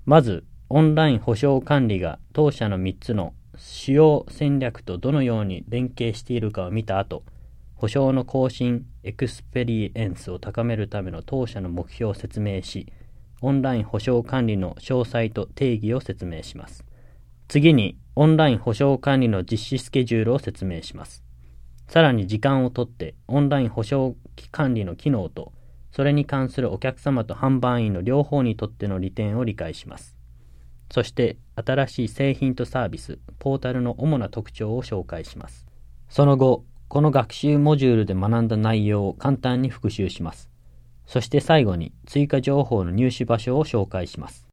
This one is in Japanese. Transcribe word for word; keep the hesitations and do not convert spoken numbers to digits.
まず、オンライン保証管理が当社のみっつの主要戦略とどのように連携しているかを見た後、保証の更新、エクスペリエンスを高めるための当社の目標を説明し、オンライン保証管理の詳細と定義を説明します。次に、オンライン保証管理の実施スケジュールを説明します。さらに時間をとって、オンライン保証管理の機能と、それに関するお客様と販売員の両方にとっての利点を理解します。そして、新しい製品とサービス、ポータルの主な特徴を紹介します。その後、この学習モジュールで学んだ内容を簡単に復習します。そして最後に追加情報の入手場所を紹介します。